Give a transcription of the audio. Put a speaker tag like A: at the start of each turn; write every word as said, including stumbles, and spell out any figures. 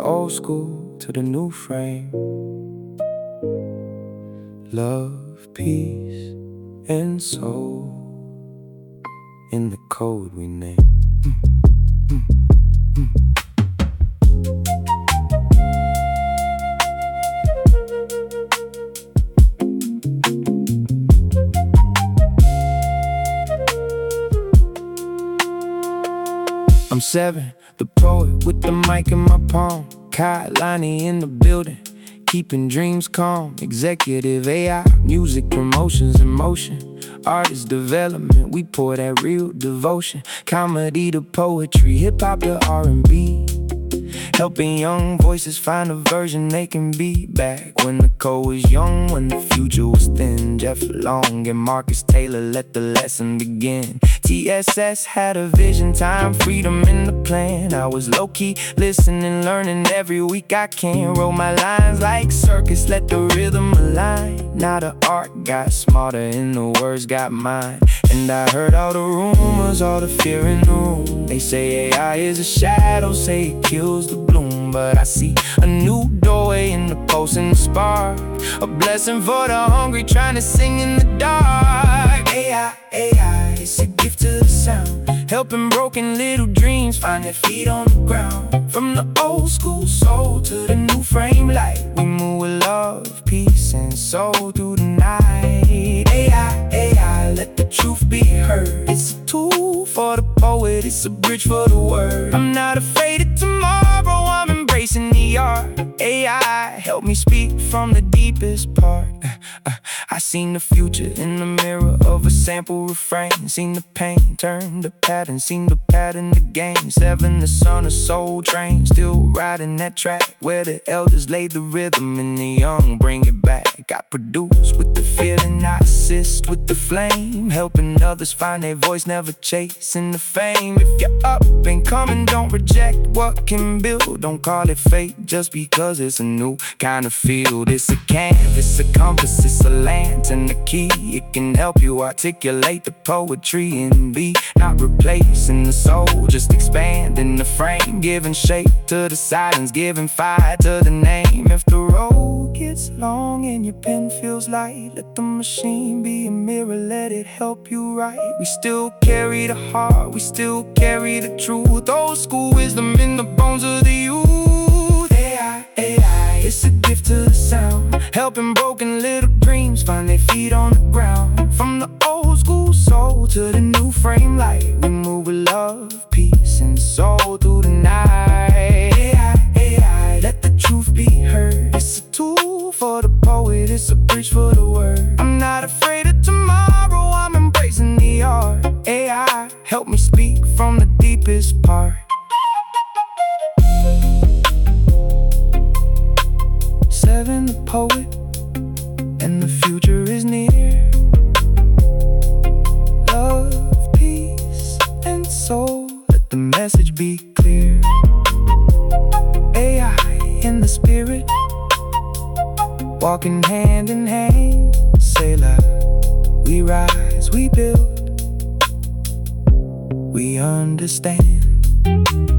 A: old school to the new frame. Love, peace, and soul in the code we name. Mm, mm, mm. I'm seven, the poet with the mic in my palm. Kai Lonnie in the building, keeping dreams calm. Executive A I, music promotions in motion. Artist development, we pour that real devotion. Comedy to poetry, hip-hop to R and B. Helping young voices find a version they can be. Back when the code was young, when the future was thin, Jeff Long and Marcus Taylor let the lesson begin. T S S had a vision, time, freedom in the plan. I was low-key, listening, learning every week I can. Roll my lines like circus, let the rhythm align. Now the art got smarter and the words got mine. And I heard all the rumors, all the fear in the room. They say A I is a shadow, say it kills the bloom. But I see a new doorway in the post and the spark, a blessing for the hungry trying to sing in the dark. A I, A I, it's a gift to the sound, helping broken little dreams find their feet on the ground. From the old school soul to the new frame light, we move with love, peace, and soul through the night. A I, A I, let the truth be heard. It's a tool for the poet, it's a bridge for the word. I'm not afraid of tomorrow, I'm embracing the art. A I, help me speak from the deepest part. uh, uh, I seen the future in the mirror of a sample refrain. Seen the pain turn to pattern, seen the pattern to gain. Seven, the son of soul train, still riding that track where the elders laid the rhythm and the young bring it back. I produce with the feeling, I assist with the flame, helping others find their voice, never chasing the fame. If you're up and coming, don't reject what can build. Don't call it fate just because it's a new kind of field. It's a canvas, a compass, it's a lantern, a key. It can help you articulate the poetry and be not replacing the soul, just expanding the frame, giving shape to the silence, giving fire to the name. If the road gets long and your pen feels light, let the machine be a mirror, let it help you write. We still carry the heart, we still carry the truth, old school wisdom in the bones of the youth. A I, A I, it's a gift to the sound, helping broken little dreams find their feet on the ground. From the old school soul to the new frame light, we move with love, peace, and soul through the night. A I, A I, let the truth be heard. It's a tool for the poet, it's a bridge for the word. I'm not afraid of tomorrow, I'm embracing the art. A I, help me speak from the deepest part. Seven, the poet, and the future is near. Love, peace, and soul, let the message be clear. A I in the spirit, walking hand in hand. Say loud, we rise, we build, we understand.